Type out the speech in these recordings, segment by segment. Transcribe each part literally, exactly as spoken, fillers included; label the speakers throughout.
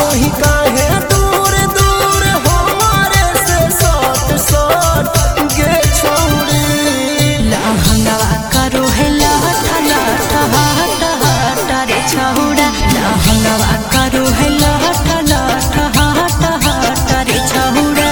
Speaker 1: ही काहे दूर दूर हमारे से सट सट गे छौरी
Speaker 2: लहंगवा करो है लहठा लहठा हटा हटा रे छौड़ा लहंगवा करो है लहठा लहठा हटा हटा रे छौड़ा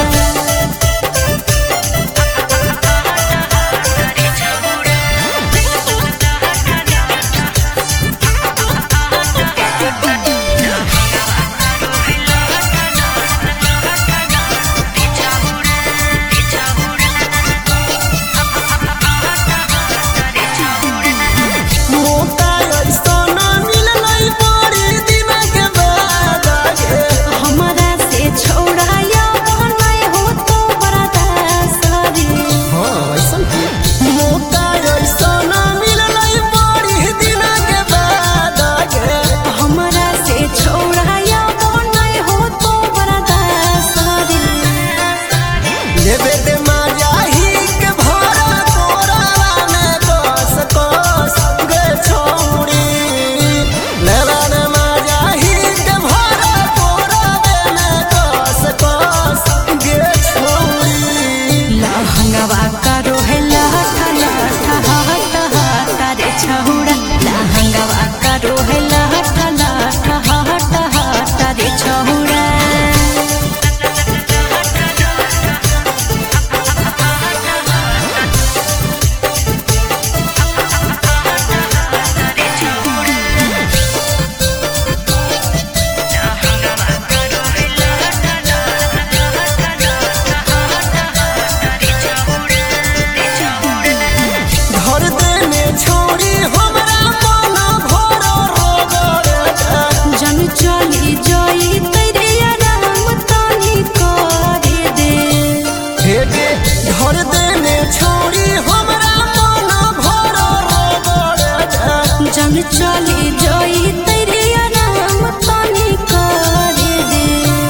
Speaker 2: चली जाई तेरे आराम तानी करे दे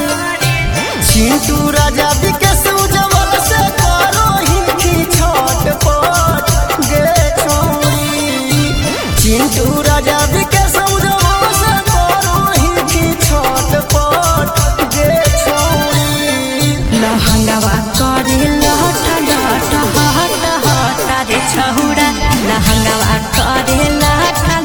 Speaker 1: चिंटू राजा विकास उज्जवल से करो ही छटपट गे छौरी चिंटू राजा विकास उज्जवल से करो ही छटपट गे छौरी
Speaker 2: लहंगवा करे लहठा लहठा हटा हटा रे छौड़ा लहंगवा करे लहठा